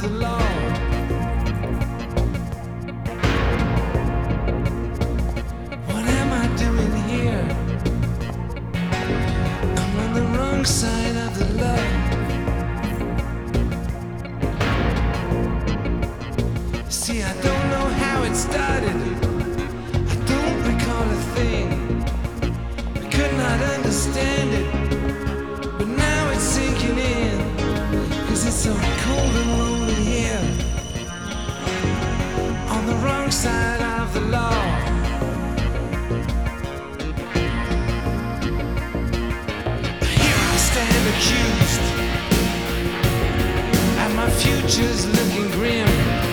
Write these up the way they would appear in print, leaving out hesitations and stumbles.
the law. What am I doing here? I'm on the wrong side of the law. See, I don't know how it started. I don't recall a thing. I could not understand it, but now it's sinking in. 'Cause it's so cold and lonely here, on the wrong side of the law. Here I stand accused, and my future's looking grim.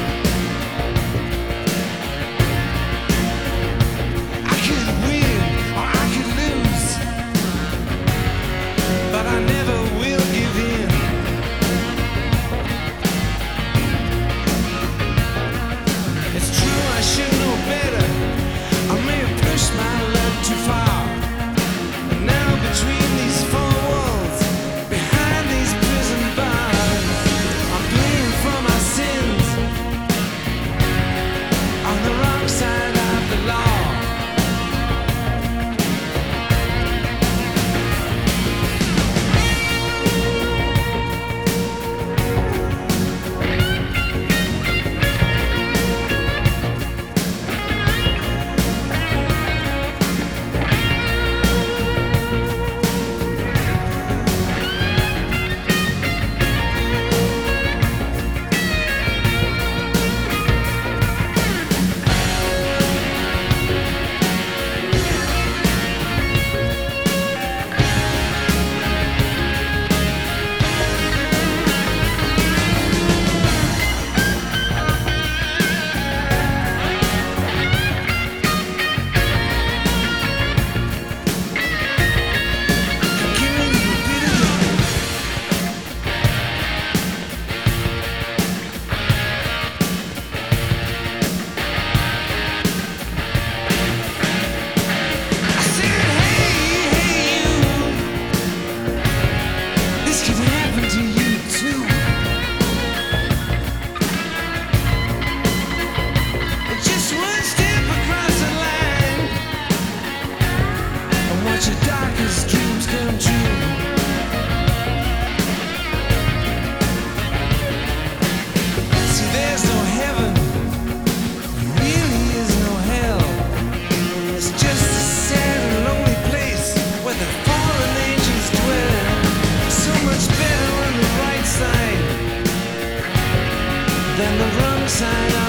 I could win or I could lose, but I never will give in. It's true, I should know better. I may have pushed my luck too far. And now between these four walls, behind these prison bars, I'm paying for my sins, on the wrong side of the law. Your darkest dreams come true. See, there's no heaven, there really is no hell. It's just a sad and lonely place where the fallen angels dwell. So much better on the right side than the wrong side.